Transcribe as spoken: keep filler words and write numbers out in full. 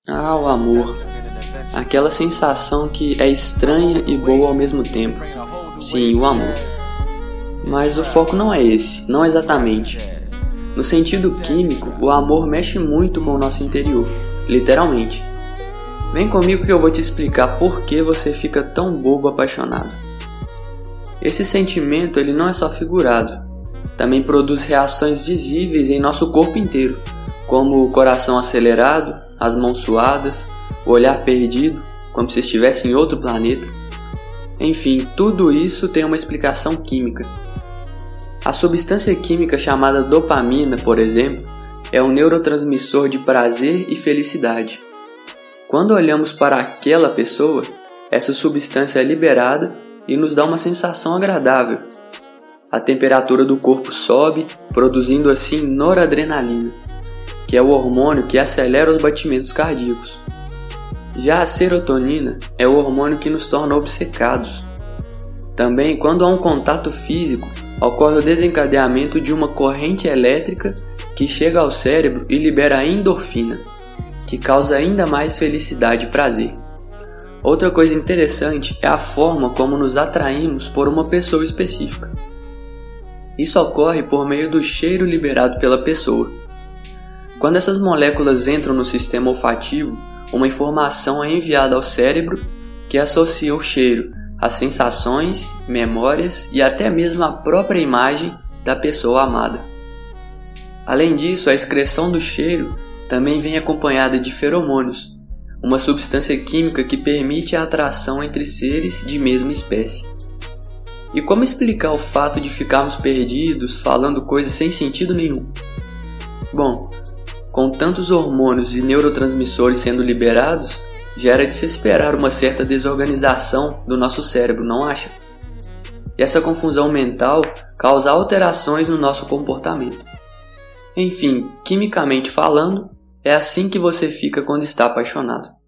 Ah, o amor. Aquela sensação que é estranha e boa ao mesmo tempo. Sim, o amor. Mas o foco não é esse, não exatamente. No sentido químico, o amor mexe muito com o nosso interior, literalmente. Vem comigo que eu vou te explicar por que você fica tão bobo apaixonado. Esse sentimento ele não é só figurado, também produz reações visíveis em nosso corpo inteiro, como o coração acelerado, as mãos suadas, o olhar perdido, como se estivesse em outro planeta. Enfim, tudo isso tem uma explicação química. A substância química chamada dopamina, por exemplo, é um neurotransmissor de prazer e felicidade. Quando olhamos para aquela pessoa, essa substância é liberada e nos dá uma sensação agradável. A temperatura do corpo sobe, produzindo assim noradrenalina, que é o hormônio que acelera os batimentos cardíacos. Já a serotonina é o hormônio que nos torna obcecados. Também, quando há um contato físico, ocorre o desencadeamento de uma corrente elétrica que chega ao cérebro e libera a endorfina, que causa ainda mais felicidade e prazer. Outra coisa interessante é a forma como nos atraímos por uma pessoa específica. Isso ocorre por meio do cheiro liberado pela pessoa. Quando essas moléculas entram no sistema olfativo, uma informação é enviada ao cérebro que associa o cheiro às sensações, memórias e até mesmo à própria imagem da pessoa amada. Além disso, a excreção do cheiro também vem acompanhada de feromônios, uma substância química que permite a atração entre seres de mesma espécie. E como explicar o fato de ficarmos perdidos falando coisas sem sentido nenhum? Bom, com tantos hormônios e neurotransmissores sendo liberados, já era de se esperar uma certa desorganização do nosso cérebro, não acha? E essa confusão mental causa alterações no nosso comportamento. Enfim, quimicamente falando, é assim que você fica quando está apaixonado.